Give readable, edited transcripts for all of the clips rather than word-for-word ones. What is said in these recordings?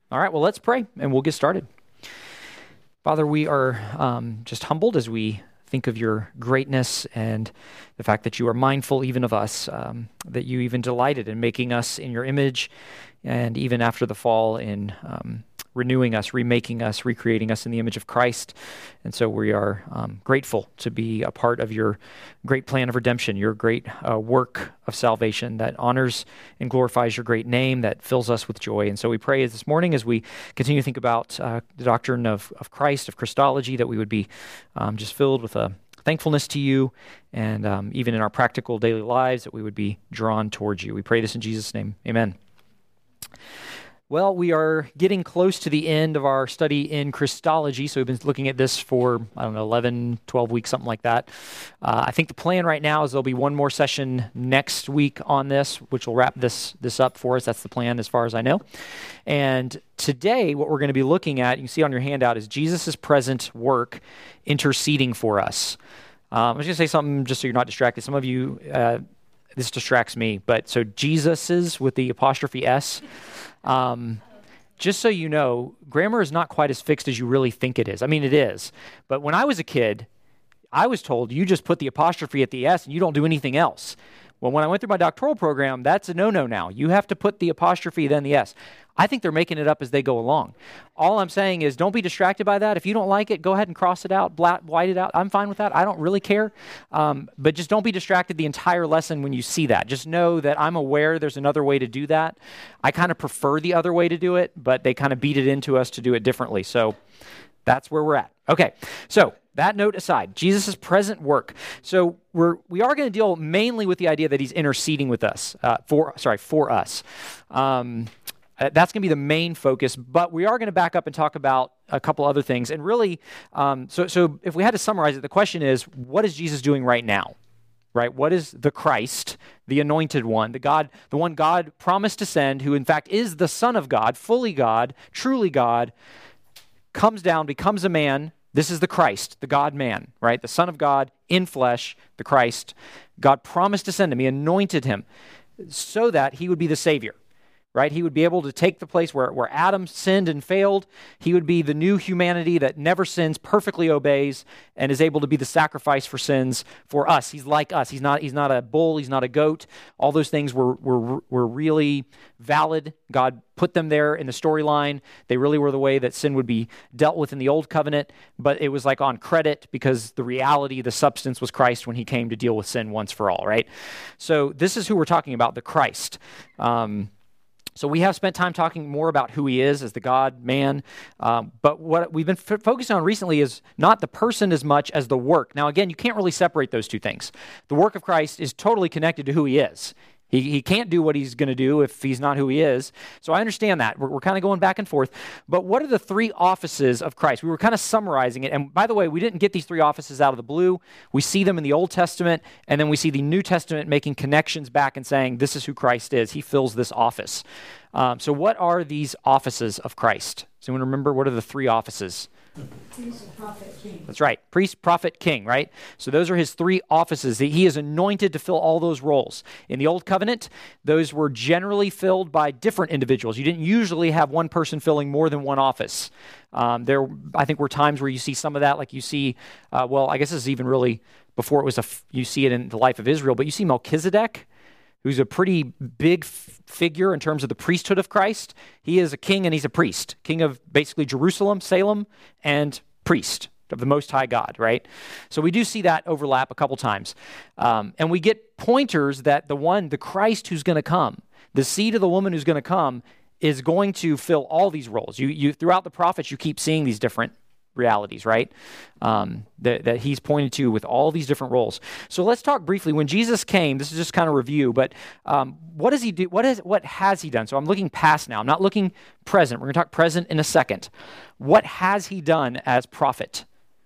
All right, well, let's pray, and we'll get started. Father, we are just humbled as we think of your greatness and the fact that you are mindful even of us, that you even delighted in making us in your image, and even after the fall in renewing us, remaking us, recreating us in the image of Christ. And so we are grateful to be a part of your great plan of redemption, your great work of salvation that honors and glorifies your great name, that fills us with joy. And so we pray this morning as we continue to think about the doctrine of Christ, of Christology, that we would be just filled with a thankfulness to you, and even in our practical daily lives, that we would be drawn towards you. We pray this in Jesus' name. Amen. Well, we are getting close to the end of our study in Christology, so we've been looking at this for, 11, 12 weeks, something like that. I think the plan right now is there'll be one more session next week on this, which will wrap this up for us. That's the plan as far as I know. And today, what we're going to be looking at, you can see on your handout, is Jesus' present work interceding for us. I'm just going to say something just so you're not distracted. Some of you, this distracts me, but so Jesus's with the apostrophe S. Just so you know, grammar is not quite as fixed as you really think it is. I mean, it is. But when I was a kid, I was told you just put the apostrophe at the S and you don't do anything else. Well, when I went through my doctoral program, that's a no-no now. You have to put the apostrophe, then the S. I think they're making it up as they go along. All I'm saying is don't be distracted by that. If you don't like it, go ahead and cross it out, white it out. I'm fine with that. I don't really care. But just don't be distracted the entire lesson when you see that. Just know that I'm aware there's another way to do that. I kind of prefer the other way to do it, but they kind of beat it into us to do it differently. So that's where we're at. Okay, so that note aside, Jesus' present work. So we are going to deal mainly with the idea that he's interceding with us, for us. That's going to be the main focus, but we are going to back up and talk about a couple other things. And really, so if we had to summarize it, the question is, what is Jesus doing right now? Right? What is the Christ, the anointed one, the one God promised to send, who in fact is the Son of God, fully God, truly God, comes down, becomes a man. This is the Christ, the God-man, right? The Son of God in flesh, the Christ. God promised to send him. He anointed him so that he would be the Savior, right? He would be able to take the place where Adam sinned and failed. He would be the new humanity that never sins, perfectly obeys, and is able to be the sacrifice for sins for us. He's like us. He's not a bull. He's not a goat. All those things were really valid. God put them there in the storyline. They really were the way that sin would be dealt with in the old covenant, but it was like on credit because the reality, the substance was Christ when he came to deal with sin once for all, right? So this is who we're talking about, the Christ. So we have spent time talking more about who he is as the God-man, but what we've been focusing on recently is not the person as much as the work. Now, again, you can't really separate those two things. The work of Christ is totally connected to who he is. He can't do what he's going to do if he's not who he is. So I understand that. We're kind of going back and forth. But what are the three offices of Christ? We were kind of summarizing it. And by the way, we didn't get these three offices out of the blue. We see them in the Old Testament, and then we see the New Testament making connections back and saying, this is who Christ is. He fills this office. So what are these offices of Christ? Does anyone remember what are the three offices? Priest, prophet, king. That's right. Priest, prophet, king, right? So those are his three offices. He is anointed to fill all those roles. In the Old Covenant, those were generally filled by different individuals. You didn't usually have one person filling more than one office. There, I think, were times where you see some of that, like you see, I guess this is even really before it was you see it in the life of Israel, but you see Melchizedek, who's a pretty big figure in terms of the priesthood of Christ. He is a king and he's a priest. King of basically Jerusalem, Salem, and priest of the Most High God, right? So we do see that overlap a couple times. And we get pointers that the Christ who's going to come, the seed of the woman who's going to come, is going to fill all these roles. You throughout the prophets, you keep seeing these different realities, right? That he's pointed to with all these different roles. So let's talk briefly. When Jesus came, this is just kind of review, but what does he do? What has he done? So I'm looking past now. I'm not looking present. We're going to talk present in a second. What has he done as prophet?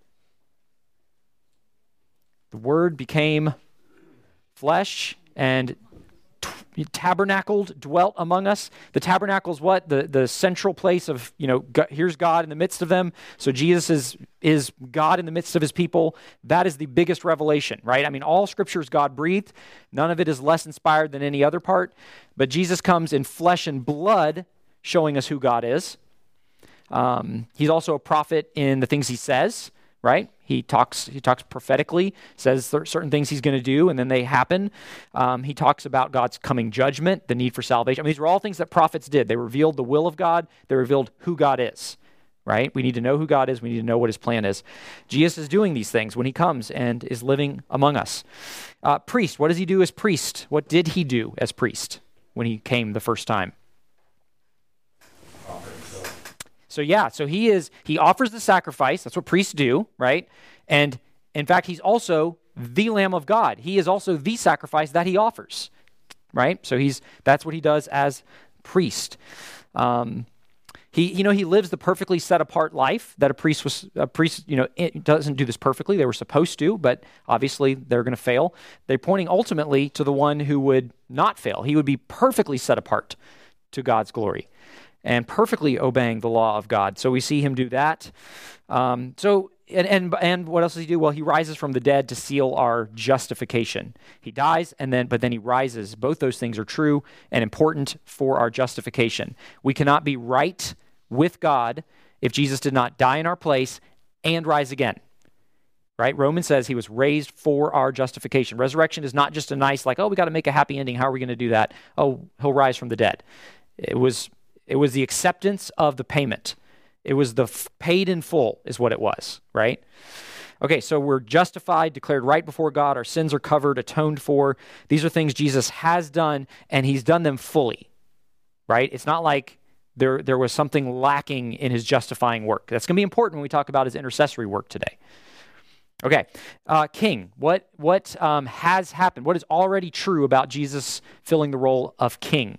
The Word became flesh and tabernacled, dwelt among us. The tabernacle is what? The central place of, here's God in the midst of them. So Jesus is God in the midst of his people. That is the biggest revelation, right? I mean, all scripture is God-breathed. None of it is less inspired than any other part. But Jesus comes in flesh and blood, showing us who God is, He's also a prophet in the things he says, right? He talks prophetically, says certain things he's going to do, and then they happen. He talks about God's coming judgment, the need for salvation. I mean, these were all things that prophets did. They revealed the will of God. They revealed who God is, right? We need to know who God is. We need to know what his plan is. Jesus is doing these things when he comes and is living among us. Priest, what does he do as priest? What did he do as priest when he came the first time? So he offers the sacrifice. That's what priests do, right? And in fact, he's also the Lamb of God. He is also the sacrifice that he offers, right? So that's what he does as priest. He lives the perfectly set apart life that a priest, it doesn't do this perfectly. They were supposed to, but obviously they're going to fail. They're pointing ultimately to the one who would not fail. He would be perfectly set apart to God's glory and perfectly obeying the law of God. So we see him do that. And what else does he do? Well, he rises from the dead to seal our justification. He dies, but then he rises. Both those things are true and important for our justification. We cannot be right with God if Jesus did not die in our place and rise again. Right? Romans says he was raised for our justification. Resurrection is not just a nice, we got to make a happy ending. How are we going to do that? Oh, he'll rise from the dead. It was the acceptance of the payment. It was the paid in full is what it was, right? Okay, so we're justified, declared right before God. Our sins are covered, atoned for. These are things Jesus has done, and he's done them fully, right? It's not like there was something lacking in his justifying work. That's going to be important when we talk about his intercessory work today. Okay, king. What has happened? What is already true about Jesus filling the role of king?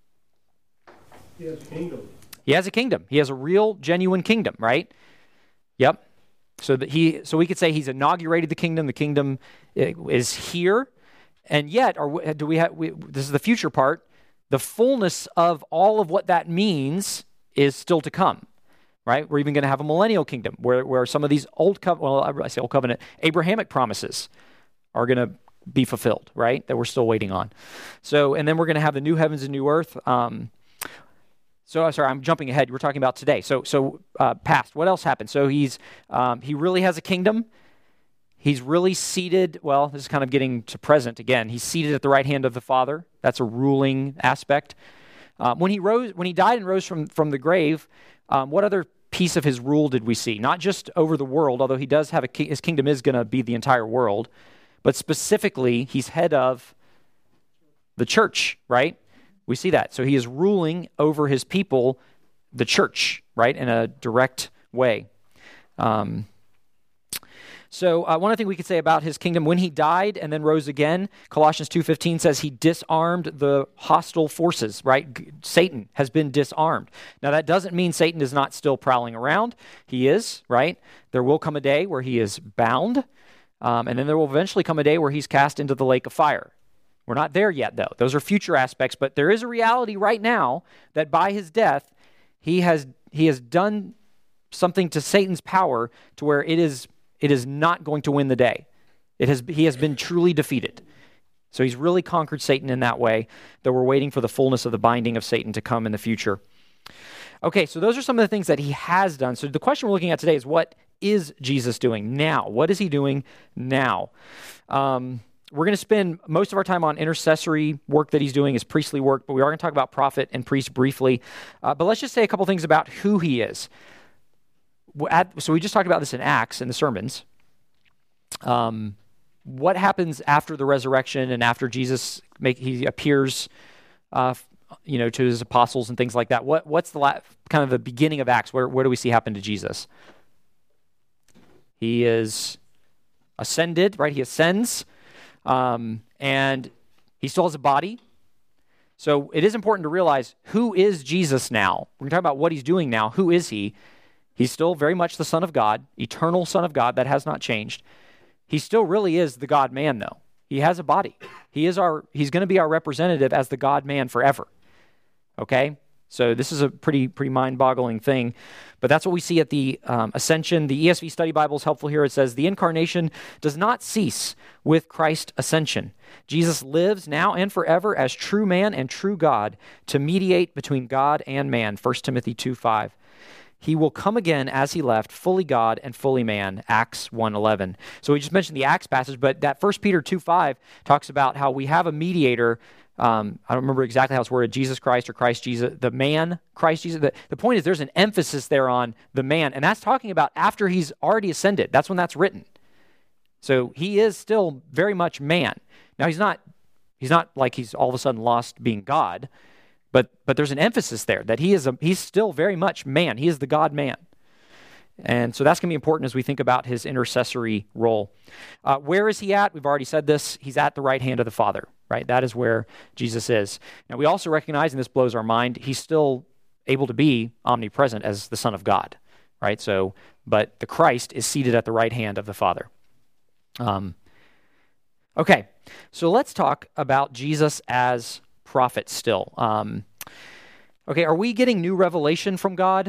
He has a kingdom. He has a kingdom. He has a real, genuine kingdom, right? Yep. So we could say he's inaugurated the kingdom. The kingdom is here, and yet, this is the future part. The fullness of all of what that means is still to come, right? We're even going to have a millennial kingdom where some of these old covenant, Abrahamic promises are going to be fulfilled, right? That we're still waiting on. So, and then we're going to have the new heavens and new earth. Sorry, I'm jumping ahead. We're talking about today. So past. What else happened? So he really has a kingdom. He's really seated. Well, this is kind of getting to present again. He's seated at the right hand of the Father. That's a ruling aspect. When he died and rose from the grave, what other piece of his rule did we see? Not just over the world, although he does have his kingdom is going to be the entire world, but specifically, he's head of the church, right? We see that. So he is ruling over his people, the church, right, in a direct way. So one other thing we could say about his kingdom, when he died and then rose again, Colossians 2:15 says he disarmed the hostile forces, right? Satan has been disarmed. Now that doesn't mean Satan is not still prowling around. He is, right? There will come a day where he is bound, and then there will eventually come a day where he's cast into the lake of fire. We're not there yet, though. Those are future aspects, but there is a reality right now that by his death, he has done something to Satan's power to where it is not going to win the day. He has been truly defeated. So he's really conquered Satan in that way, though we're waiting for the fullness of the binding of Satan to come in the future. Okay, so those are some of the things that he has done. So the question we're looking at today is, what is Jesus doing now? What is he doing now? We're going to spend most of our time on intercessory work that he's doing, his priestly work, but we are going to talk about prophet and priest briefly. But let's just say a couple things about who he is. So we just talked about this in Acts, in the sermons. What happens after the resurrection and after Jesus he appears to his apostles and things like that? What's the kind of the beginning of Acts? Where do we see happen to Jesus? He is ascended, right? He ascends. And he still has a body. So it is important to realize, who is Jesus now? We're going to talk about what he's doing now. Who is he? He's still very much the Son of God, eternal Son of God. That has not changed. He still really is the God-man, though. He has a body. He's going to be our representative as the God-man forever. Okay? So this is a pretty mind-boggling thing. But that's what we see at the ascension. The ESV Study Bible is helpful here. It says, the incarnation does not cease with Christ's ascension. Jesus lives now and forever as true man and true God to mediate between God and man, 1 Timothy 2:5. he will come again as he left, fully God and fully man, Acts 1:11. So we just mentioned the Acts passage, but that 1 Peter 2:5 talks about how we have a mediator. I don't remember exactly how it's worded, Jesus Christ or Christ Jesus, the man, Christ Jesus. The point is there's an emphasis there on the man, and that's talking about after he's already ascended. That's when that's written. So he is still very much man. Now he's not like he's all of a sudden lost being God, but there's an emphasis there that he's still very much man. He is the God man. And so that's going to be important as we think about his intercessory role. Where is he at? We've already said this. He's at the right hand of the Father, right? That is where Jesus is. Now we also recognize, and this blows our mind, he's still able to be omnipresent as the Son of God, right? So, but the Christ is seated at the right hand of the Father. Okay, so let's talk about Jesus as prophet still. Okay, are we getting new revelation from God?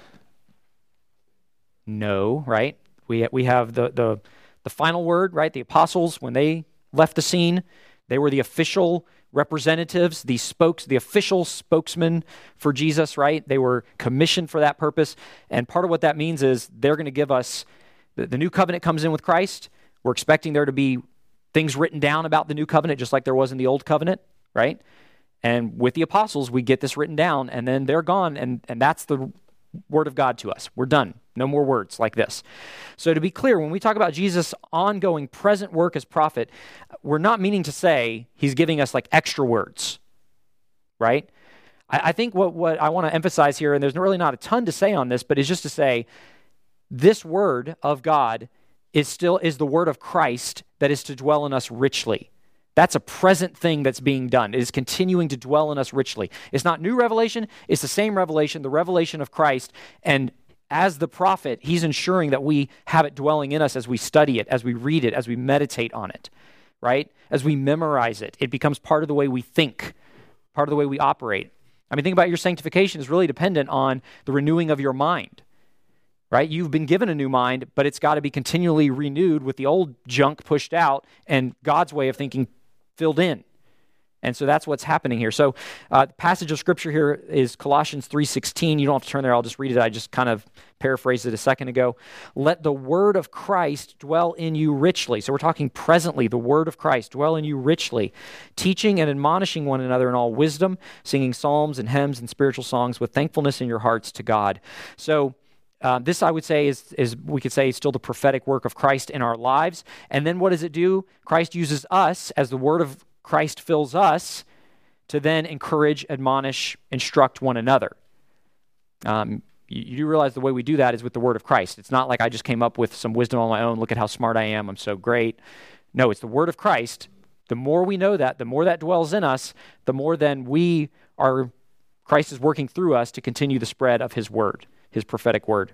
No, right? We have the final word, right? The apostles, when they left the scene, they were the official representatives, the official spokesman for Jesus, right? They were commissioned for that purpose. And part of what that means is they're going to give us, the new covenant comes in with Christ. We're expecting there to be things written down about the new covenant, just like there was in the old covenant, right? And with the apostles, we get this written down, and then they're gone, and that's the word of God to us. We're done. No more words like this. So to be clear, when we talk about Jesus' ongoing present work as prophet, we're not meaning to say he's giving us like extra words, right? I think what I want to emphasize here, and there's really not a ton to say on this, but is just to say this word of God is the word of Christ that is to dwell in us richly. That's a present thing that's being done. It is continuing to dwell in us richly. It's not new revelation. It's the same revelation, the revelation of Christ. And as the prophet, he's ensuring that we have it dwelling in us as we study it, as we read it, as we meditate on it, right? As we memorize it. It becomes part of the way we think, part of the way we operate. I mean, think about your sanctification is really dependent on the renewing of your mind, right? You've been given a new mind, but it's got to be continually renewed with the old junk pushed out and God's way of thinking filled in. And so that's what's happening here. So the passage of Scripture here is Colossians 3:16. You don't have to turn there. I'll just read it. I just kind of paraphrased it a second ago. Let the word of Christ dwell in you richly. So we're talking presently, the word of Christ dwell in you richly, teaching and admonishing one another in all wisdom, singing psalms and hymns and spiritual songs with thankfulness in your hearts to God. So this, I would say, is we could say still the prophetic work of Christ in our lives. And then what does it do? Christ uses us as the word of Christ fills us to then encourage, admonish, instruct one another. You do realize the way we do that is with the word of Christ. It's not like I just came up with some wisdom on my own. Look at how smart I am. I'm so great. No, it's the word of Christ. The more we know that, the more that dwells in us, the more then Christ is working through us to continue the spread of his word, his prophetic word.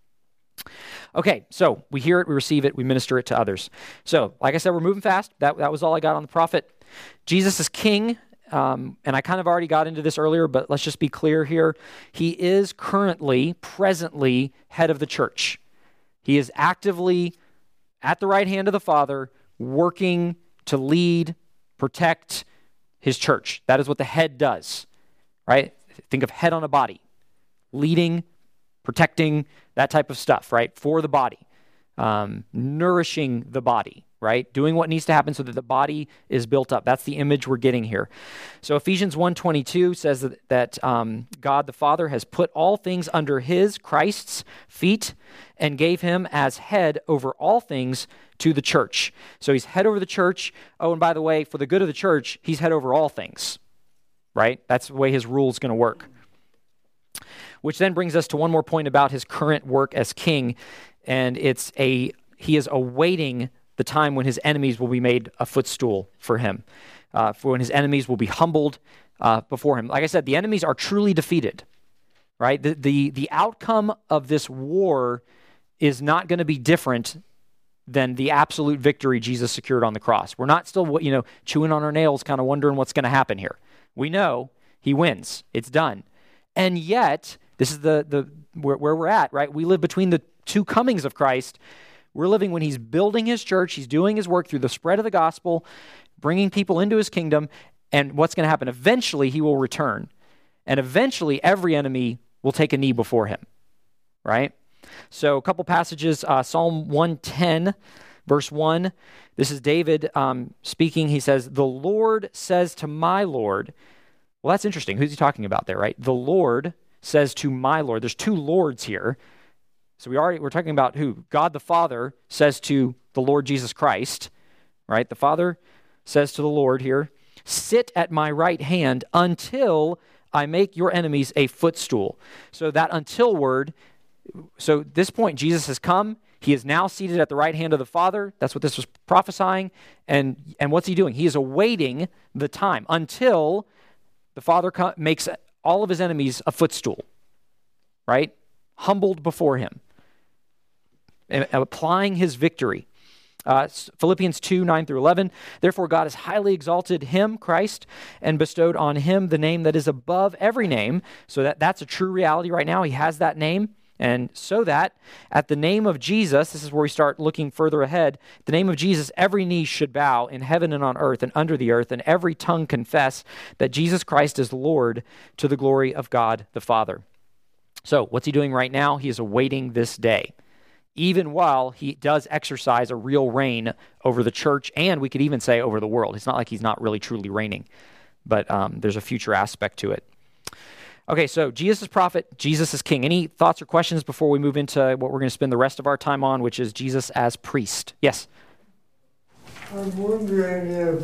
Okay, so we hear it, we receive it, we minister it to others. So, like I said, we're moving fast. That was all I got on the prophet. Jesus is king, and I kind of already got into this earlier, but let's just be clear here. He is presently, head of the church. He is actively at the right hand of the Father, working to lead, protect his church. That is what the head does, right? Think of head on a body, leading, protecting, that type of stuff, right? For the body, nourishing the body, right? Doing what needs to happen so that the body is built up. That's the image we're getting here. So Ephesians 1:22 says that God the Father has put all things under his, Christ's, feet and gave him as head over all things to the church. So he's head over the church. Oh, and by the way, for the good of the church, he's head over all things, right? That's the way his rule is going to work. Which then brings us to one more point about his current work as king, and he is awaiting the time when his enemies will be made a footstool for him, for when his enemies will be humbled before him. Like I said, the enemies are truly defeated, right? The outcome of this war is not going to be different than the absolute victory Jesus secured on the cross. We're not still, chewing on our nails, kind of wondering what's going to happen here. We know he wins. It's done. And yet, this is where we're at, right? We live between the two comings of Christ. We're living when he's building his church, he's doing his work through the spread of the gospel, bringing people into his kingdom, and what's going to happen? Eventually, he will return, and eventually every enemy will take a knee before him, right? So a couple passages, Psalm 110, verse 1. This is David speaking. He says, "The Lord says to my Lord." Well, that's interesting. Who's he talking about there, right? The Lord says to my Lord. There's two Lords here. So we're talking about who? God the Father says to the Lord Jesus Christ, right? The Father says to the Lord here, "Sit at my right hand until I make your enemies a footstool." So that "until" word, so at this point, Jesus has come. He is now seated at the right hand of the Father. That's what this was prophesying. And what's he doing? He is awaiting the time until the Father makes all of his enemies a footstool, right? Humbled before him, and applying his victory. Philippians 2, 9 through 11. "Therefore God has highly exalted him," Christ, "and bestowed on him the name that is above every name." So that's a true reality right now. He has that name. And so that at the name of Jesus, this is where we start looking further ahead, the name of Jesus, every knee should bow in heaven and on earth and under the earth, and every tongue confess that Jesus Christ is Lord, to the glory of God the Father. So what's he doing right now? He is awaiting this day, even while he does exercise a real reign over the church, and we could even say over the world. It's not like he's not really truly reigning, but there's a future aspect to it. Okay, so Jesus is prophet, Jesus is king. Any thoughts or questions before we move into what we're going to spend the rest of our time on, which is Jesus as priest? Yes? I'm wondering if,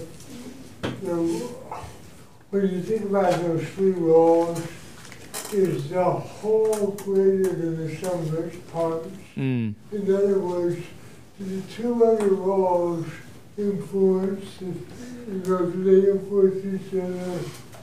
when you think about those three roles, is the whole greater than the sum of its parts? In other words, do the two other roles influence, do they influence each other?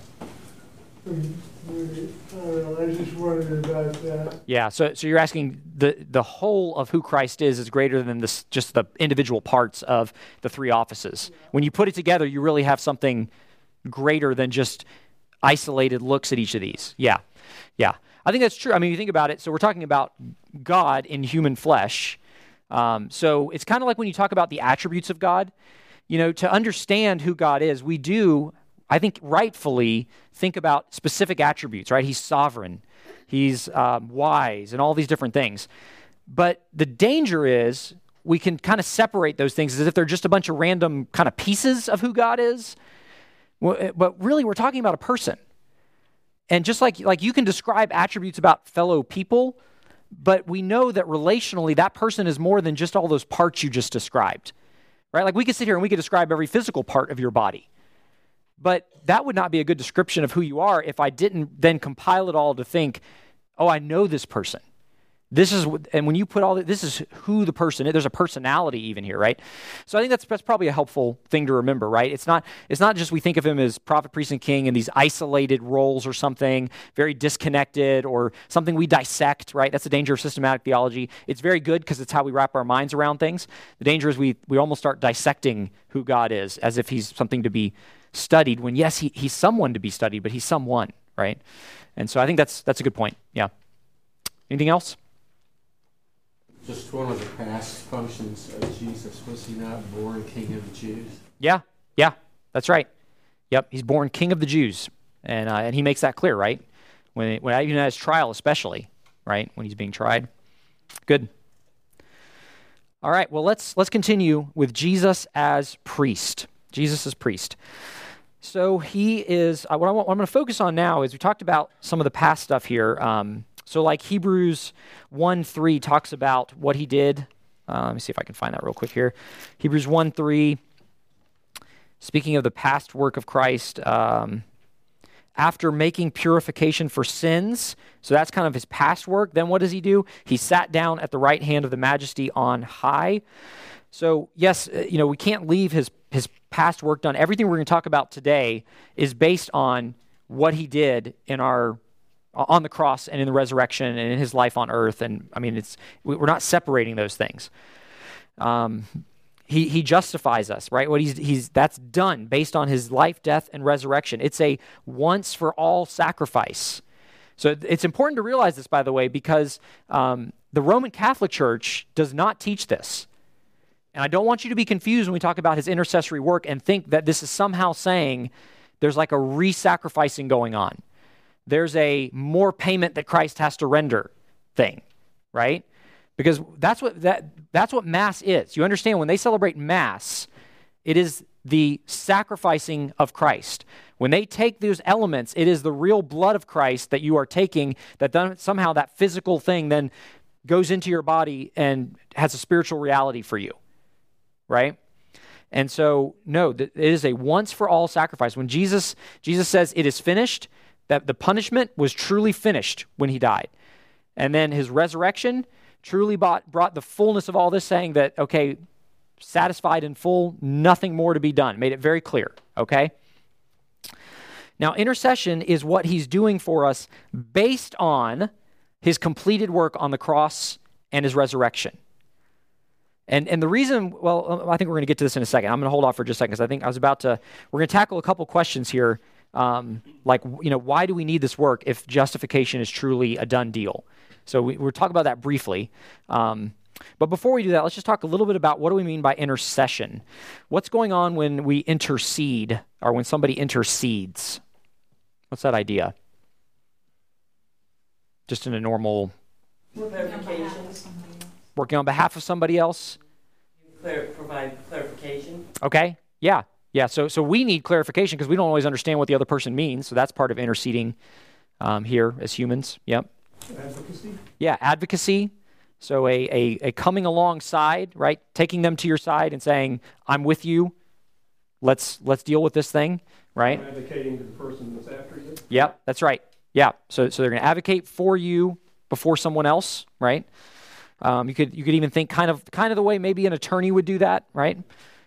I don't know, I just wondered about that. Yeah, so you're asking the whole of who Christ is greater than this, just the individual parts of the three offices. When you put it together, you really have something greater than just isolated looks at each of these. Yeah. I think that's true. I mean, you think about it, so we're talking about God in human flesh. So it's kind of like when you talk about the attributes of God, to understand who God is, we do, I think, rightfully think about specific attributes, right? He's sovereign, he's wise, and all these different things. But the danger is we can kind of separate those things as if they're just a bunch of random kind of pieces of who God is. But really, we're talking about a person. And just like you can describe attributes about fellow people, but we know that relationally, that person is more than just all those parts you just described, right? Like we could sit here and we could describe every physical part of your body. But that would not be a good description of who you are if I didn't then compile it all to think, oh, I know this person. And when you put all this is who the person is. There's a personality even here, right? So I think that's probably a helpful thing to remember, right? It's not just we think of him as prophet, priest, and king in these isolated roles or something, very disconnected or something we dissect, right? That's the danger of systematic theology. It's very good because it's how we wrap our minds around things. The danger is we almost start dissecting who God is as if he's something to be studied when, yes, he's someone to be studied, but he's someone, right? And so I think that's a good point. Yeah. Anything else? Just one of the past functions of Jesus, was he not born King of the Jews? Yeah, that's right. Yep, he's born King of the Jews, and he makes that clear, right? When even at his trial, especially, right? When he's being tried. Good. All right. Well, let's continue with Jesus as priest. Jesus as priest. So he is. What I'm going to focus on now is we talked about some of the past stuff here. So like Hebrews 1:3 talks about what he did. Let me see if I can find that real quick here. Hebrews 1:3, speaking of the past work of Christ, after making purification for sins, so that's kind of his past work, then what does he do? He sat down at the right hand of the Majesty on high. So yes, we can't leave his past work done. Everything we're going to talk about today is based on what he did on the cross and in the resurrection and in his life on earth. And I mean, we're not separating those things. He justifies us, right? What that's done based on his life, death, and resurrection. It's a once for all sacrifice. So it's important to realize this, by the way, because the Roman Catholic Church does not teach this. And I don't want you to be confused when we talk about his intercessory work and think that this is somehow saying there's like a re-sacrificing going on. There's a more payment that Christ has to render thing. right? Because that's what Mass is. You understand, when they celebrate Mass, it is the sacrificing of Christ. When they take those elements, it is the real blood of Christ that you are taking, that then somehow that physical thing then goes into your body and has a spiritual reality for you, right? And so, no, it is a once-for-all sacrifice. When Jesus says it is finished, that the punishment was truly finished when he died. And then his resurrection truly brought the fullness of all this, saying that, okay, satisfied in full, nothing more to be done. Made it very clear, okay? Now, intercession is what he's doing for us based on his completed work on the cross and his resurrection. And the reason, well, I think we're going to get to this in a second. I'm going to hold off for just a second because I think we're going to tackle a couple questions here, why do we need this work if justification is truly a done deal? So we'll talk about that briefly. But before we do that, let's just talk a little bit about what do we mean by intercession. What's going on when we intercede or when somebody intercedes? What's that idea? Just in a normal... Clarifications. Working on behalf of somebody else? Provide clarification. Okay, yeah. So we need clarification because we don't always understand what the other person means. So that's part of interceding here as humans. Yep. Advocacy? Yeah, advocacy. So a coming alongside, right? Taking them to your side and saying, I'm with you. Let's deal with this thing, right? Advocating to the person that's after you? Yep, that's right. Yeah. So they're going to advocate for you before someone else, right? You could even think kind of the way maybe an attorney would do that, right?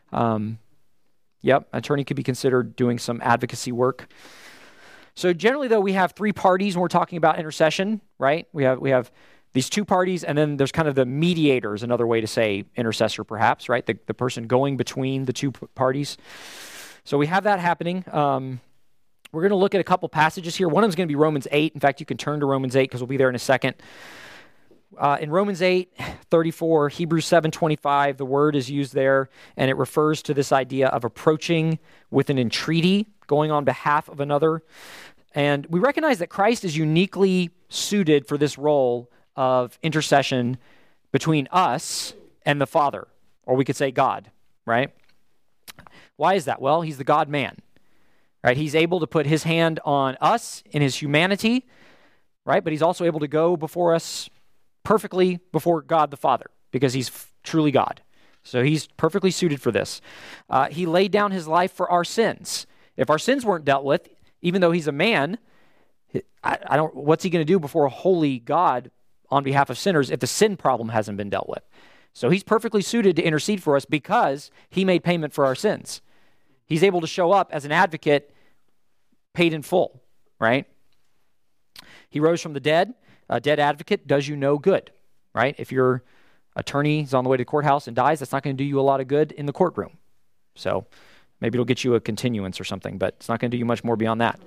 Yep, attorney could be considered doing some advocacy work. So generally, though, we have three parties when we're talking about intercession, right? We have these two parties, and then there's kind of the mediator is another way to say intercessor, perhaps, right? The person going between the two parties. So we have that happening. We're going to look at a couple passages here. One of them is going to be Romans 8. In fact, you can turn to Romans 8 because we'll be there in a second. In Romans 8:34, Hebrews 7:25, the word is used there, and it refers to this idea of approaching with an entreaty, going on behalf of another. And we recognize that Christ is uniquely suited for this role of intercession between us and the Father, or we could say God, right? Why is that? Well, he's the God-man, right? He's able to put his hand on us in his humanity, right? But he's also able to go before us perfectly before God the Father, because he's truly God. So he's perfectly suited for this. He laid down his life for our sins. If our sins weren't dealt with, even though he's a man, what's he going to do before a holy God on behalf of sinners if the sin problem hasn't been dealt with? So he's perfectly suited to intercede for us because he made payment for our sins. He's able to show up as an advocate paid in full, right? He rose from the dead. A dead advocate does you no good, right? If your attorney is on the way to the courthouse and dies, that's not going to do you a lot of good in the courtroom. So maybe it'll get you a continuance or something, but it's not going to do you much more beyond that.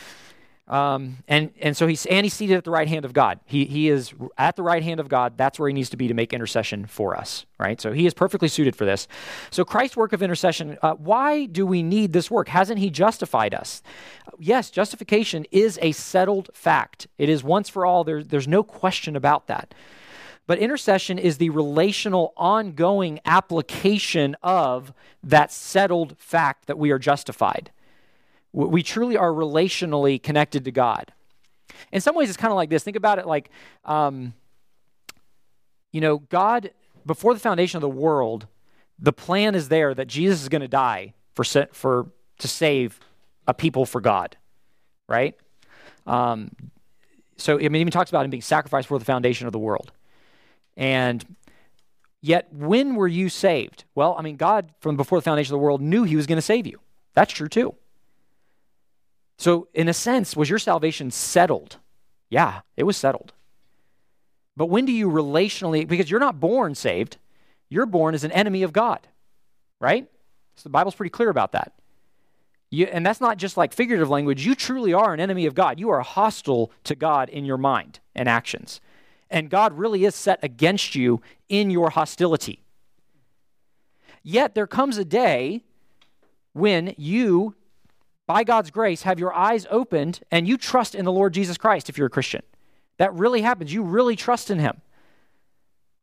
And so he's seated at the right hand of God. He is at the right hand of God. That's where he needs to be to make intercession for us, right? So he is perfectly suited for this. So Christ's work of intercession, why do we need this work? Hasn't he justified us? Yes, justification is a settled fact. It is once for all. There's no question about that. But intercession is the relational, ongoing application of that settled fact that we are justified. We truly are relationally connected to God. In some ways, it's kind of like this. Think about it like, God, before the foundation of the world, the plan is there that Jesus is going to die to save a people for God, right? So, it even talks about him being sacrificed for the foundation of the world. And yet, when were you saved? Well, God, from before the foundation of the world, knew he was going to save you. That's true, too. So, in a sense, was your salvation settled? Yeah, it was settled. But when do you relationally, because you're not born saved, you're born as an enemy of God, right? So the Bible's pretty clear about that. And that's not just like figurative language. You truly are an enemy of God. You are hostile to God in your mind and actions. And God really is set against you in your hostility. Yet there comes a day when you, by God's grace, have your eyes opened and you trust in the Lord Jesus Christ if you're a Christian. That really happens. You really trust in him.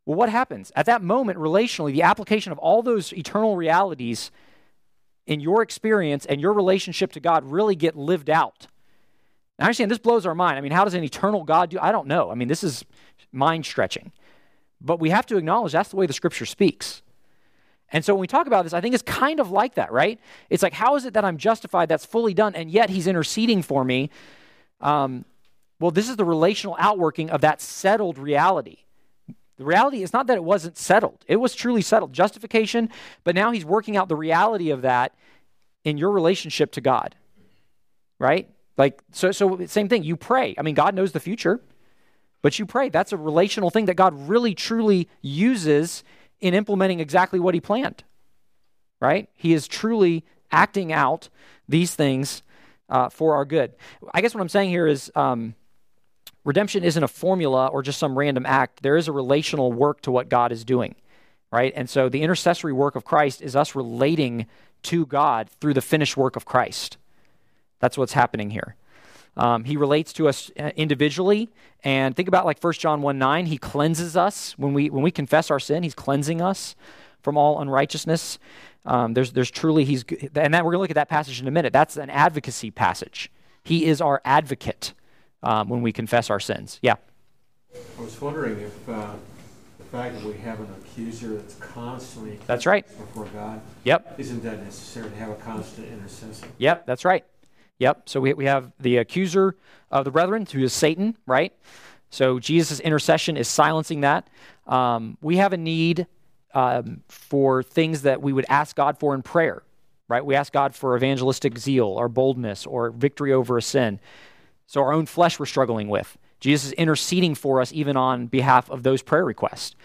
Well, what happens? At that moment, relationally, the application of all those eternal realities in your experience and your relationship to God really get lived out. Now, I understand this blows our mind. I mean, how does an eternal God do? I don't know. I mean, this is mind-stretching. But we have to acknowledge that's the way the Scripture speaks. And so when we talk about this, I think it's kind of like that, right? It's like, how is it that I'm justified, that's fully done, and yet he's interceding for me? Well, this is the relational outworking of that settled reality. The reality is not that it wasn't settled. It was truly settled. Justification, but now he's working out the reality of that in your relationship to God, right? Like, so same thing. You pray. I mean, God knows the future, but you pray. That's a relational thing that God really, truly uses in implementing exactly what he planned, right? He is truly acting out these things for our good. I guess what I'm saying here is redemption isn't a formula or just some random act. There is a relational work to what God is doing, right? And so the intercessory work of Christ is us relating to God through the finished work of Christ. That's what's happening here. He relates to us individually, and think about like 1 John 1:9. He cleanses us when we confess our sin. He's cleansing us from all unrighteousness. There's truly and that we're going to look at that passage in a minute. That's an advocacy passage. He is our advocate when we confess our sins. Yeah. I was wondering if the fact that we have an accuser that's constantly That's right. before God, Yep. isn't that necessary to have a constant intercessor? Yep. That's right. Yep. So we have the accuser of the brethren, who is Satan, right? So Jesus' intercession is silencing that. We have a need for things that we would ask God for in prayer, right? We ask God for evangelistic zeal or boldness or victory over a sin. So our own flesh we're struggling with. Jesus is interceding for us even on behalf of those prayer requests.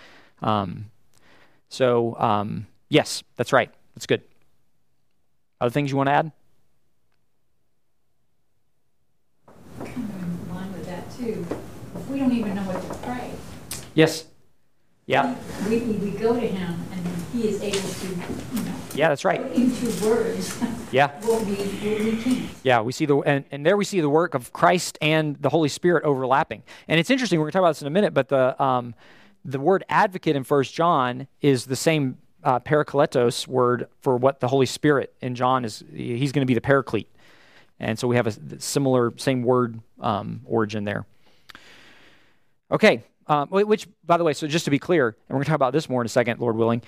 Yes, that's right. That's good. Other things you want to add? Kind of in line with that too. If we don't even know what to pray, Yes. Yeah. we go to him and he is able to, Yeah, that's right. put into words Yeah. what we can't. Yeah, we see and there we see the work of Christ and the Holy Spirit overlapping. And it's interesting, we're going to talk about this in a minute, but the word advocate in 1 John is the same parakletos word for what the Holy Spirit in John is. He's going to be the paraclete. And so we have a similar, same word origin there. Okay, which, by the way, so just to be clear, and we're going to talk about this more in a second, Lord willing,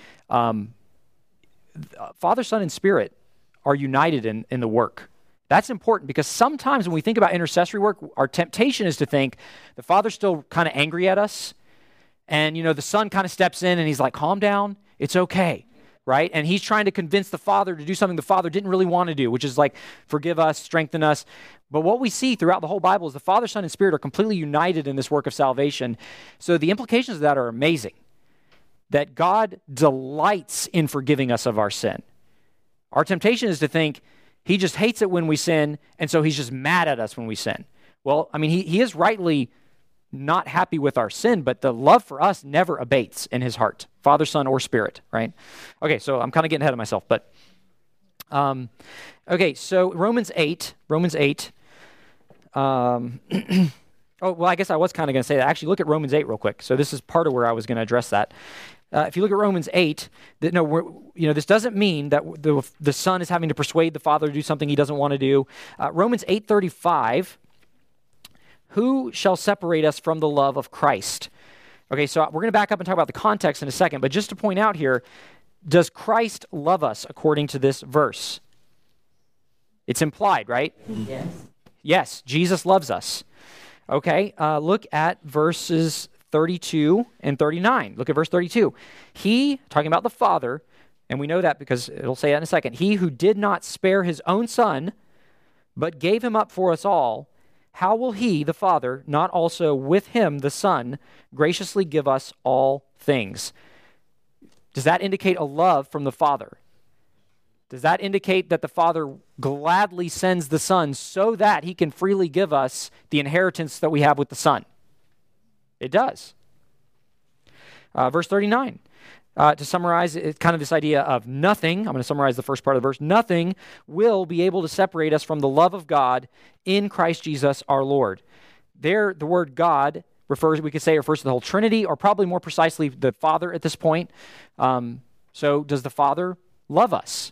Father, Son, and Spirit are united in the work. That's important because sometimes when we think about intercessory work, our temptation is to think the Father's still kind of angry at us, and, the Son kind of steps in and he's like, calm down, it's okay. Right? And he's trying to convince the Father to do something the Father didn't really want to do, which is like forgive us, strengthen us. But what we see throughout the whole Bible is the Father, Son, and Spirit are completely united in this work of salvation. So the implications of that are amazing. That God delights in forgiving us of our sin. Our temptation is to think he just hates it when we sin, and so he's just mad at us when we sin. Well, I mean, he is rightly not happy with our sin, but the love for us never abates in his heart, Father, Son, or Spirit, right? Okay, so I'm kind of getting ahead of myself, but okay, so Romans 8. Oh, well, I guess I was kind of going to say that. Actually, look at Romans 8 real quick. So this is part of where I was going to address that. If you look at Romans 8, this doesn't mean that the Son is having to persuade the Father to do something he doesn't want to do. Romans 8:35. Who shall separate us from the love of Christ? Okay, so we're going to back up and talk about the context in a second, but just to point out here, does Christ love us according to this verse? It's implied, right? Yes. Yes, Jesus loves us. Okay, look at verses 32 and 39. Look at verse 32. He, talking about the Father, and we know that because it'll say that in a second, he who did not spare his own Son, but gave him up for us all, how will he, the Father, not also with him, the Son, graciously give us all things? Does that indicate a love from the Father? Does that indicate that the Father gladly sends the Son so that he can freely give us the inheritance that we have with the Son? It does. Verse 39. To summarize, it's kind of this idea of nothing. I'm going to summarize the first part of the verse. Nothing will be able to separate us from the love of God in Christ Jesus our Lord. There, the word God refers to the whole Trinity, or probably more precisely the Father at this point. So does the Father love us?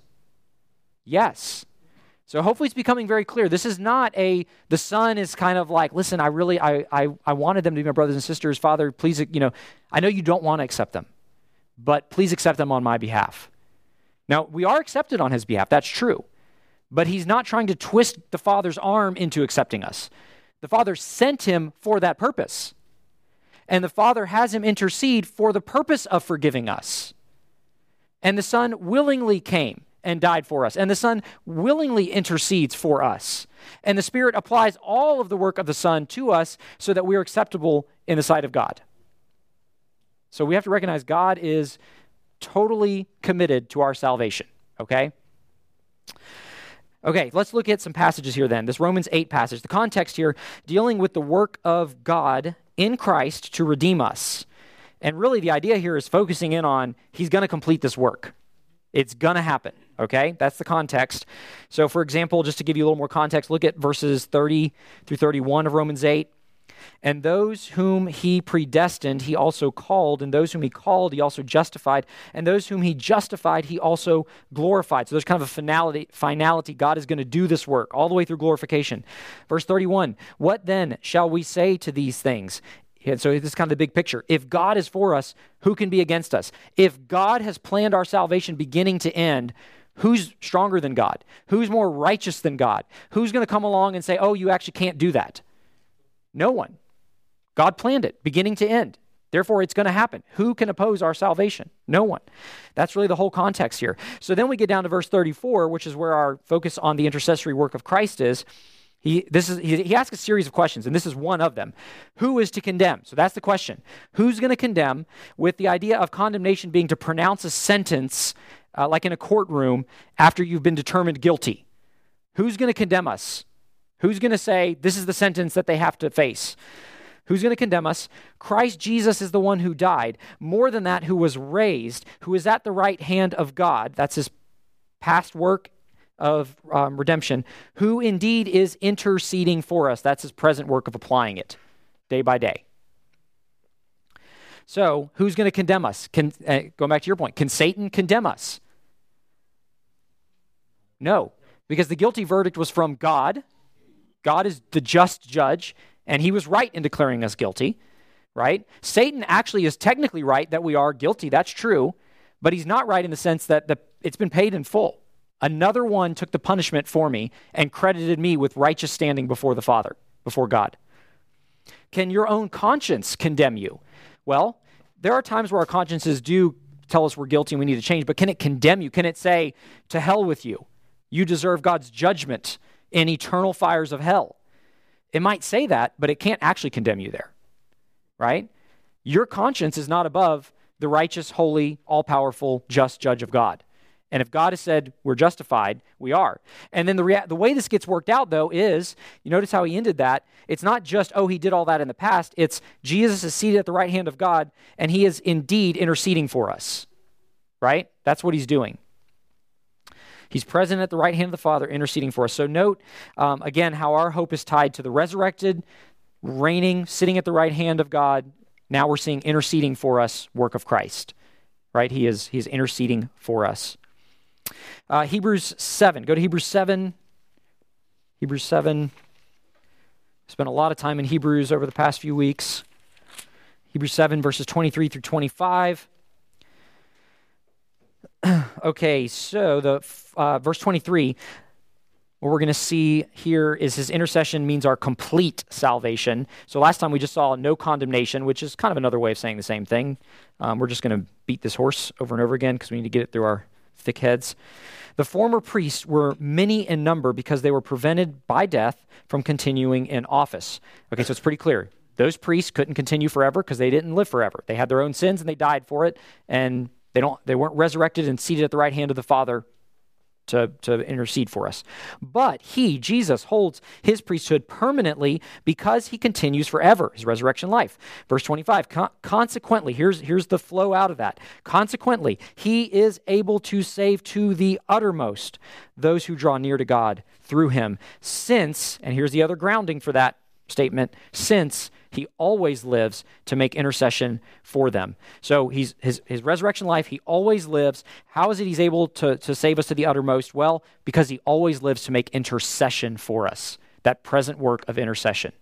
Yes. So hopefully it's becoming very clear. This is not the Son is kind of like, listen, I wanted them to be my brothers and sisters. Father, please, I know you don't want to accept them, but please accept them on my behalf. Now, we are accepted on his behalf. That's true. But he's not trying to twist the Father's arm into accepting us. The Father sent him for that purpose. And the Father has him intercede for the purpose of forgiving us. And the Son willingly came and died for us. And the Son willingly intercedes for us. And the Spirit applies all of the work of the Son to us so that we are acceptable in the sight of God. So we have to recognize God is totally committed to our salvation, okay? Okay, let's look at some passages here then. This Romans 8 passage, the context here, dealing with the work of God in Christ to redeem us. And really the idea here is focusing in on he's going to complete this work. It's going to happen, okay? That's the context. So for example, just to give you a little more context, look at verses 30 through 31 of Romans 8. And those whom he predestined, he also called. And those whom he called, he also justified. And those whom he justified, he also glorified. So there's kind of a finality. God is going to do this work all the way through glorification. Verse 31, what then shall we say to these things? And so this is kind of the big picture. If God is for us, who can be against us? If God has planned our salvation beginning to end, who's stronger than God? Who's more righteous than God? Who's going to come along and say, oh, you actually can't do that? No one. God planned it, beginning to end. Therefore, it's going to happen. Who can oppose our salvation? No one. That's really the whole context here. So then we get down to verse 34, which is where our focus on the intercessory work of Christ is. He asks a series of questions, and this is one of them. Who is to condemn? So that's the question. Who's going to condemn, with the idea of condemnation being to pronounce a sentence, like in a courtroom, after you've been determined guilty? Who's going to condemn us? Who's going to say, this is the sentence that they have to face? Who's going to condemn us? Christ Jesus is the one who died. More than that, who was raised, who is at the right hand of God. That's his past work of redemption. Who indeed is interceding for us. That's his present work of applying it day by day. So, who's going to condemn us? Going back to your point, can Satan condemn us? No, because the guilty verdict was from God. God is the just judge, and he was right in declaring us guilty, right? Satan actually is technically right that we are guilty. That's true, but he's not right in the sense that it's been paid in full. Another one took the punishment for me and credited me with righteous standing before the Father, before God. Can your own conscience condemn you? Well, there are times where our consciences do tell us we're guilty and we need to change, but can it condemn you? Can it say, to hell with you? You deserve God's judgment in eternal fires of hell. It might say that, but it can't actually condemn you there, right? Your conscience is not above the righteous, holy, all-powerful, just judge of God. And if God has said we're justified, we are. And then the way this gets worked out, though, is, you notice how he ended that, it's not just, oh, he did all that in the past, it's Jesus is seated at the right hand of God, and he is indeed interceding for us, right? That's what he's doing. He's present at the right hand of the Father, interceding for us. So note, again, how our hope is tied to the resurrected, reigning, sitting at the right hand of God. Now we're seeing interceding for us, work of Christ, right? He is interceding for us. Hebrews 7. Go to Hebrews 7. Hebrews 7. Spent a lot of time in Hebrews over the past few weeks. Hebrews 7, verses 23 through 25. Okay, so the verse 23, what we're going to see here is his intercession means our complete salvation. So last time we just saw no condemnation, which is kind of another way of saying the same thing. We're just going to beat this horse over and over again because we need to get it through our thick heads. The former priests were many in number because they were prevented by death from continuing in office. Okay, so it's pretty clear. Those priests couldn't continue forever because they didn't live forever. They had their own sins and they died for it, and they weren't resurrected and seated at the right hand of the Father to intercede for us. But he, Jesus, holds his priesthood permanently because he continues forever, his resurrection life. Verse 25, consequently, here's the flow out of that. Consequently, he is able to save to the uttermost those who draw near to God through him, since, and here's the other grounding for that statement, since he always lives to make intercession for them. So his resurrection life, he always lives. How is it he's able to save us to the uttermost? Well, because he always lives to make intercession for us, that present work of intercession.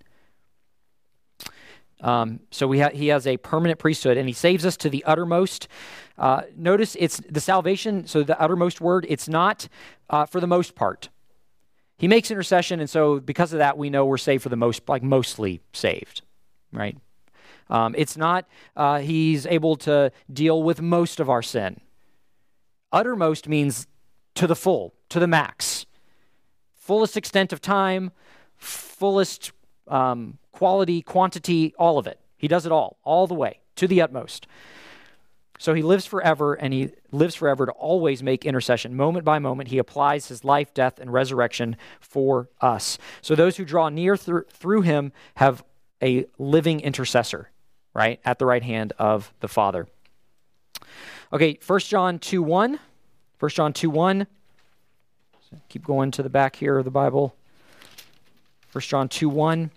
So he has a permanent priesthood, and he saves us to the uttermost. Notice it's the salvation, so the uttermost word, it's not for the most part. He makes intercession, and so because of that, we know we're saved for the most, like mostly saved, right? It's not he's able to deal with most of our sin. Uttermost means to the full, to the max. Fullest extent of time, fullest quality, quantity, all of it. He does it all the way, to the utmost. So he lives forever, and he lives forever to always make intercession. Moment by moment, he applies his life, death, and resurrection for us. So those who draw near through him have a living intercessor, right, at the right hand of the Father. Okay, 1 John 2:1. 1 John 2:1. Keep going to the back here of the Bible. 1 John 2:1.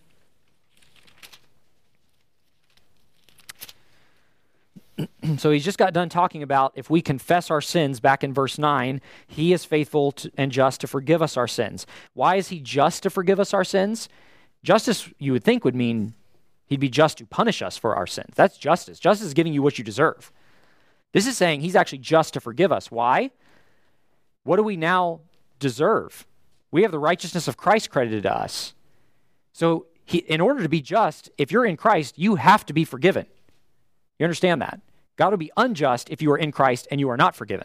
So he's just got done talking about if we confess our sins back in verse 9, he is faithful and just to forgive us our sins. Why is he just to forgive us our sins? Justice, you would think, would mean he'd be just to punish us for our sins. That's justice. Justice is giving you what you deserve. This is saying he's actually just to forgive us. Why? What do we now deserve? We have the righteousness of Christ credited to us. So in order to be just, if you're in Christ, you have to be forgiven. You understand that? God will be unjust if you are in Christ and you are not forgiven.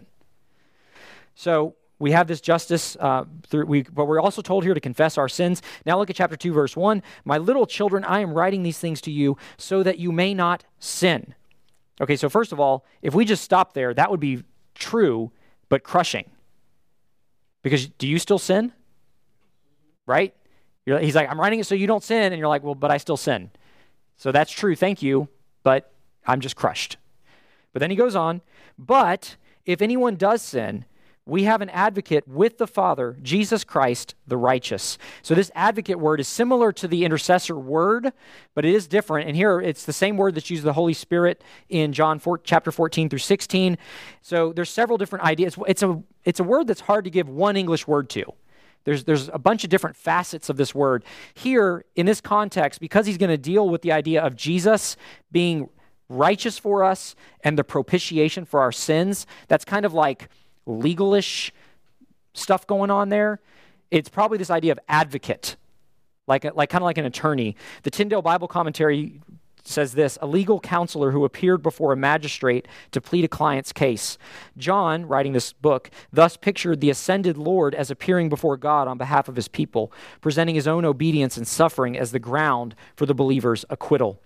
So we have this justice, but we're also told here to confess our sins. Now look at chapter 2, verse 1. My little children, I am writing these things to you so that you may not sin. Okay, so first of all, if we just stop there, that would be true, but crushing. Because do you still sin? Right? He's like, I'm writing it so you don't sin, and you're like, well, but I still sin. So that's true, thank you, but I'm just crushed. But then he goes on, but if anyone does sin, we have an advocate with the Father, Jesus Christ, the righteous. So this advocate word is similar to the intercessor word, but it is different. And here it's the same word that's used the Holy Spirit in John chapter 14 through 16. So there's several different ideas. It's a word that's hard to give one English word to. There's a bunch of different facets of this word. Here, in this context, because he's going to deal with the idea of Jesus being righteous for us and the propitiation for our sins, that's kind of like legalish stuff going on there. It's probably this idea of advocate, like kind of like an attorney. The Tyndale Bible Commentary says this: a legal counselor who appeared before a magistrate to plead a client's case. John, writing this book, thus pictured the ascended Lord as appearing before God on behalf of his people, presenting his own obedience and suffering as the ground for the believer's acquittal.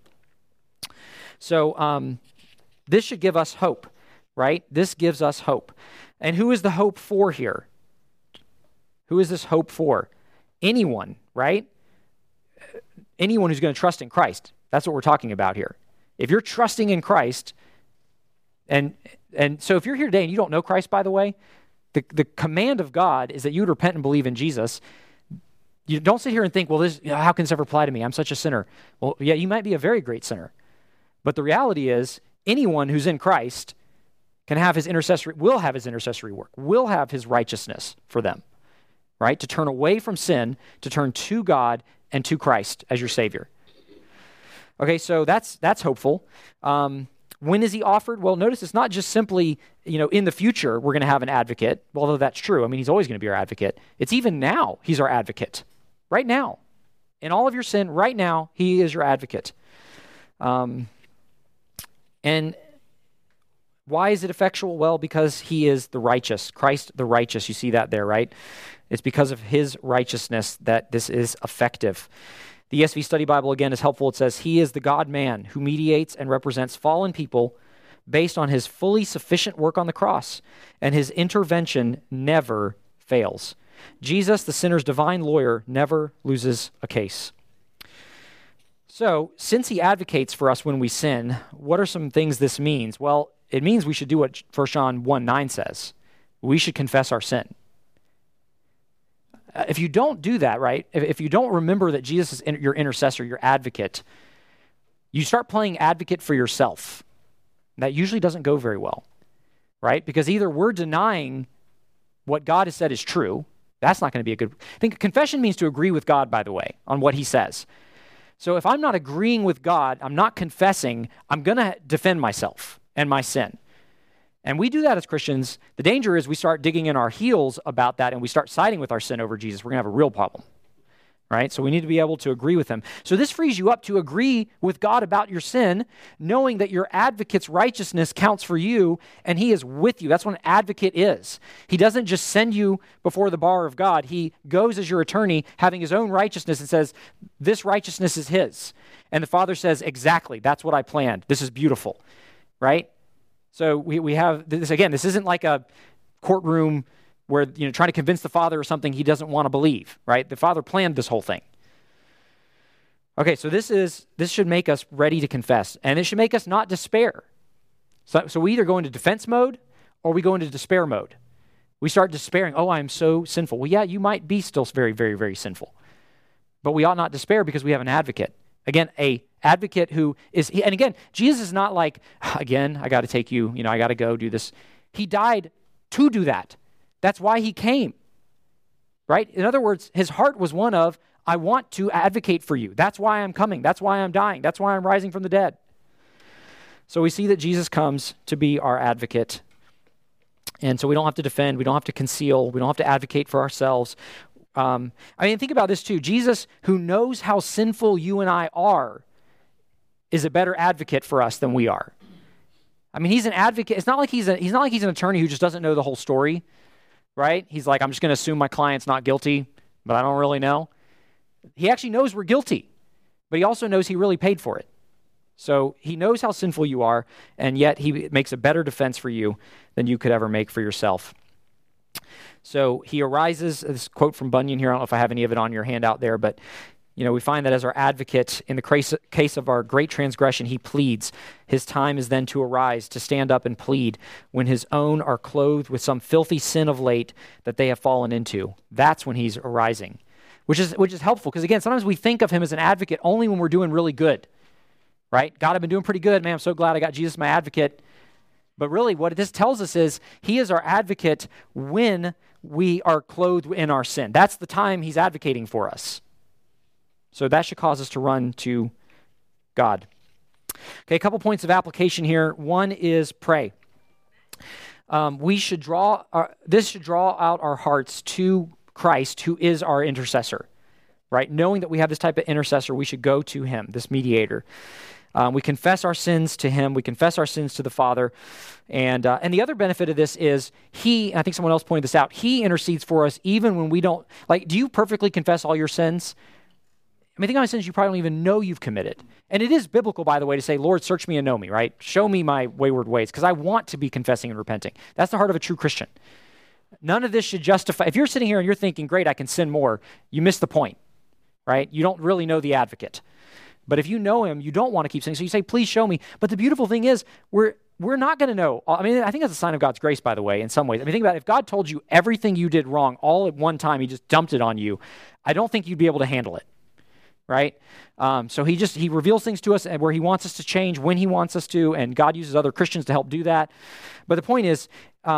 So this should give us hope, right? This gives us hope. And who is the hope for here? Who is this hope for? Anyone, right? Anyone who's going to trust in Christ. That's what we're talking about here. If you're trusting in Christ, and so if you're here today and you don't know Christ, by the way, the command of God is that you would repent and believe in Jesus. You don't sit here and think, well, how can this ever apply to me? I'm such a sinner. Well, yeah, you might be a very great sinner. But the reality is, anyone who's in Christ will have his intercessory work, will have his righteousness for them, right? To turn away from sin, to turn to God and to Christ as your Savior. Okay, so that's hopeful. When is he offered? Well, notice it's not just simply, in the future we're going to have an advocate, although that's true. I mean, he's always going to be our advocate. It's even now he's our advocate. Right now. In all of your sin, right now, he is your advocate. And why is it effectual? Well, because he is the righteous, Christ the righteous. You see that there, right? It's because of his righteousness that this is effective. The ESV Study Bible, again, is helpful. It says, he is the God-man who mediates and represents fallen people based on his fully sufficient work on the cross, and his intervention never fails. Jesus, the sinner's divine lawyer, never loses a case. So, since he advocates for us when we sin, what are some things this means? Well, it means we should do what 1 John 1:9 says. We should confess our sin. If you don't do that, right, if you don't remember that Jesus is your intercessor, your advocate, You start playing advocate for yourself. That usually doesn't go very well, right? Because either we're denying what God has said is true. That's not going to be a good... I think confession means to agree with God, by the way, on what he says. So if I'm not agreeing with God, I'm not confessing, I'm going to defend myself and my sin. And we do that as Christians. The danger is we start digging in our heels about that and we start siding with our sin over Jesus. We're going to have a real problem, right? So we need to be able to agree with him. So this frees you up to agree with God about your sin, knowing that your advocate's righteousness counts for you and he is with you. That's what an advocate is. He doesn't just send you before the bar of God. He goes as your attorney, having his own righteousness and says, this righteousness is his. And the Father says, exactly, that's what I planned. This is beautiful, right? So we have this, again, this isn't like a courtroom where, trying to convince the Father or something he doesn't want to believe, right? The Father planned this whole thing. Okay, so this should make us ready to confess, and it should make us not despair. So we either go into defense mode or we go into despair mode. We start despairing, oh, I am so sinful. Well, yeah, you might be still very, very, very sinful. But we ought not despair because we have an advocate. Again, a advocate who is, and again, Jesus is not like, again, I got to take you, I got to go do this. He died to do that. That's why he came, right? In other words, his heart was one of, I want to advocate for you. That's why I'm coming. That's why I'm dying. That's why I'm rising from the dead. So we see that Jesus comes to be our advocate. And so we don't have to defend. We don't have to conceal. We don't have to advocate for ourselves. Think about this too. Jesus, who knows how sinful you and I are, is a better advocate for us than we are. He's an advocate. It's not like he's an attorney who just doesn't know the whole story, right? He's like, I'm just going to assume my client's not guilty, but I don't really know. He actually knows we're guilty, but he also knows he really paid for it. So he knows how sinful you are, and yet he makes a better defense for you than you could ever make for yourself. So he arises, this quote from Bunyan here, I don't know if I have any of it on your handout there, but we find that as our advocate, in the case of our great transgression, he pleads. His time is then to arise, to stand up and plead, when his own are clothed with some filthy sin of late that they have fallen into. That's when he's arising, which is helpful, because again, sometimes we think of him as an advocate only when we're doing really good, right? God, I've been doing pretty good, man. I'm so glad I got Jesus, my advocate. But really, what this tells us is he is our advocate when we are clothed in our sin. That's the time he's advocating for us. So that should cause us to run to God. Okay, a couple points of application here. One is pray. This should draw out our hearts to Christ, who is our intercessor, right? Knowing that we have this type of intercessor, we should go to him, this mediator. We confess our sins to him. We confess our sins to the Father. And the other benefit of this is I think someone else pointed this out, he intercedes for us even when we don't, do you perfectly confess all your sins? Think on sins you probably don't even know you've committed. And it is biblical, by the way, to say, Lord, search me and know me, right? Show me my wayward ways, because I want to be confessing and repenting. That's the heart of a true Christian. None of this should justify, if you're sitting here and you're thinking, great, I can sin more, you miss the point, right? You don't really know the advocate. But if you know him, you don't want to keep sinning. So you say, please show me. But the beautiful thing is, we're not going to know. I think that's a sign of God's grace, by the way, in some ways. Think about it. If God told you everything you did wrong all at one time, he just dumped it on you, I don't think you'd be able to handle it, right? So he reveals things to us where he wants us to change when he wants us to, and God uses other Christians to help do that. But the point is,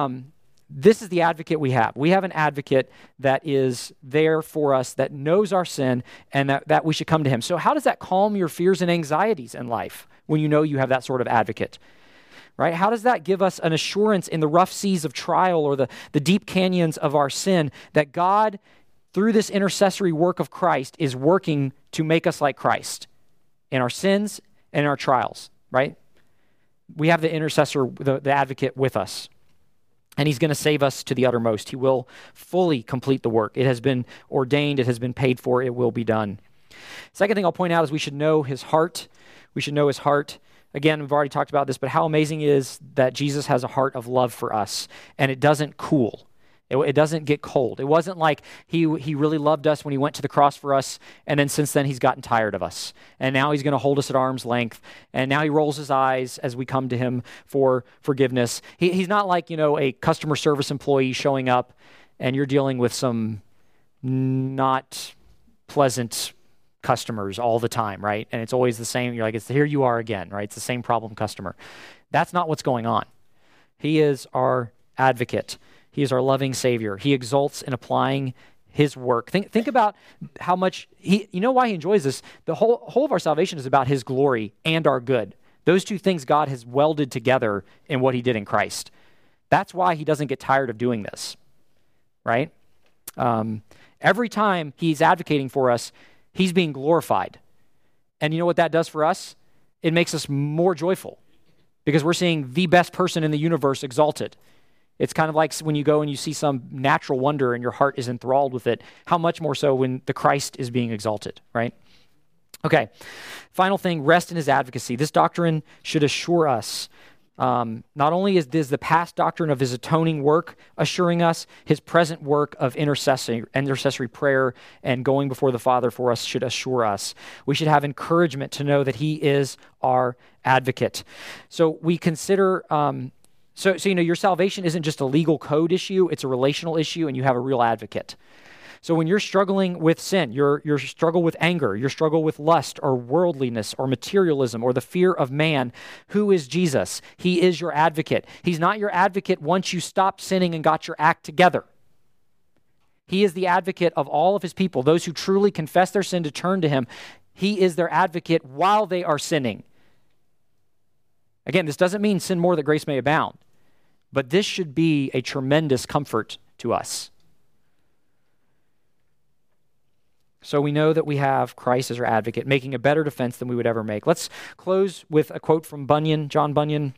this is the advocate we have. We have an advocate that is there for us, that knows our sin, and that we should come to him. So how does that calm your fears and anxieties in life when you know you have that sort of advocate? Right? How does that give us an assurance in the rough seas of trial or the deep canyons of our sin that God, through this intercessory work of Christ, is working to make us like Christ in our sins and in our trials, right? We have the intercessor, the advocate with us, and he's going to save us to the uttermost. He will fully complete the work. It has been ordained. It has been paid for. It will be done. Second thing I'll point out is we should know his heart. We should know his heart. Again, we've already talked about this, but how amazing it is that Jesus has a heart of love for us, and it doesn't cool. It doesn't get cold. It wasn't like he really loved us when he went to the cross for us, and then since then he's gotten tired of us. And now he's going to hold us at arm's length, and now he rolls his eyes as we come to him for forgiveness. He's not like, a customer service employee showing up, and you're dealing with some not pleasant customers all the time, right? And it's always the same. You're like, here you are again, right? It's the same problem customer. That's not what's going on. He is our advocate. He is our loving Savior. He exults in applying his work. Think about how much you know why he enjoys this. The whole of our salvation is about his glory and our good. Those two things God has welded together in what he did in Christ. That's why he doesn't get tired of doing this, right? Every time he's advocating for us, he's being glorified. And you know what that does for us? It makes us more joyful because we're seeing the best person in the universe exalted. It's kind of like when you go and you see some natural wonder and your heart is enthralled with it. How much more so when the Christ is being exalted, right? Okay, final thing, rest in his advocacy. This doctrine should assure us, not only is this the past doctrine of his atoning work assuring us, his present work of intercessory prayer and going before the Father for us should assure us. We should have encouragement to know that he is our advocate. So we consider... So you know, your salvation isn't just a legal code issue, it's a relational issue, and you have a real advocate. So when you're struggling with sin, your struggle with anger, your struggle with lust or worldliness or materialism or the fear of man, who is Jesus? He is your advocate. He's not your advocate once you stopped sinning and got your act together. He is the advocate of all of his people, those who truly confess their sin to turn to him. He is their advocate while they are sinning. Again, this doesn't mean sin more that grace may abound, but this should be a tremendous comfort to us. So we know that we have Christ as our advocate, making a better defense than we would ever make. Let's close with a quote from Bunyan, John Bunyan.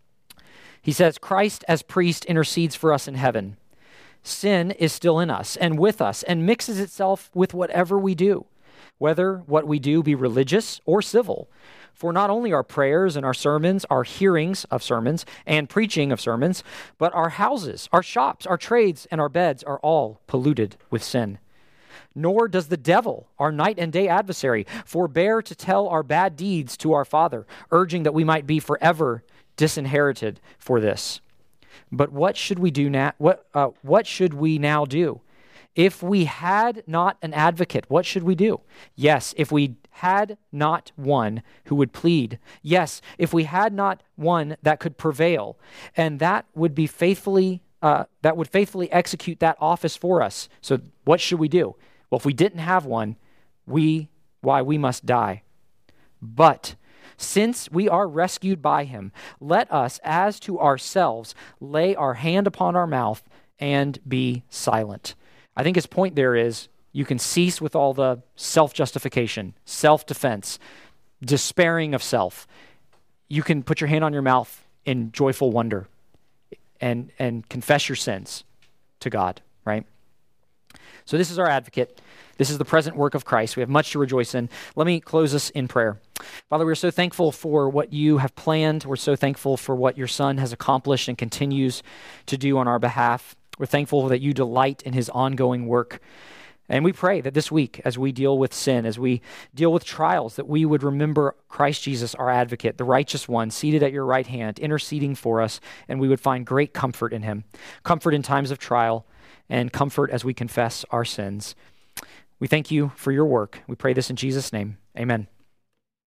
He says, "Christ as priest intercedes for us in heaven. Sin is still in us and with us and mixes itself with whatever we do, whether what we do be religious or civil. For not only our prayers and our sermons, our hearings of sermons and preaching of sermons, but our houses, our shops, our trades, and our beds are all polluted with sin. Nor does the devil, our night and day adversary, forbear to tell our bad deeds to our Father, urging that we might be forever disinherited for this. But what should we do now? What should we now do? If we had not an advocate, what should we do? Yes, if we had not one who would plead. Yes, if we had not one that could prevail, and that would faithfully execute that office for us. So what should we do? Well, if we didn't have one, we must die. But since we are rescued by him, let us, as to ourselves, lay our hand upon our mouth and be silent." I think his point there is you can cease with all the self-justification, self-defense, despairing of self. You can put your hand on your mouth in joyful wonder and confess your sins to God, right? So this is our advocate. This is the present work of Christ. We have much to rejoice in. Let me close us in prayer. Father, we're so thankful for what you have planned. We're so thankful for what your Son has accomplished and continues to do on our behalf. We're thankful that you delight in his ongoing work. And we pray that this week, as we deal with sin, as we deal with trials, that we would remember Christ Jesus, our advocate, the righteous one, seated at your right hand, interceding for us, and we would find great comfort in him, comfort in times of trial, and comfort as we confess our sins. We thank you for your work. We pray this in Jesus' name. Amen.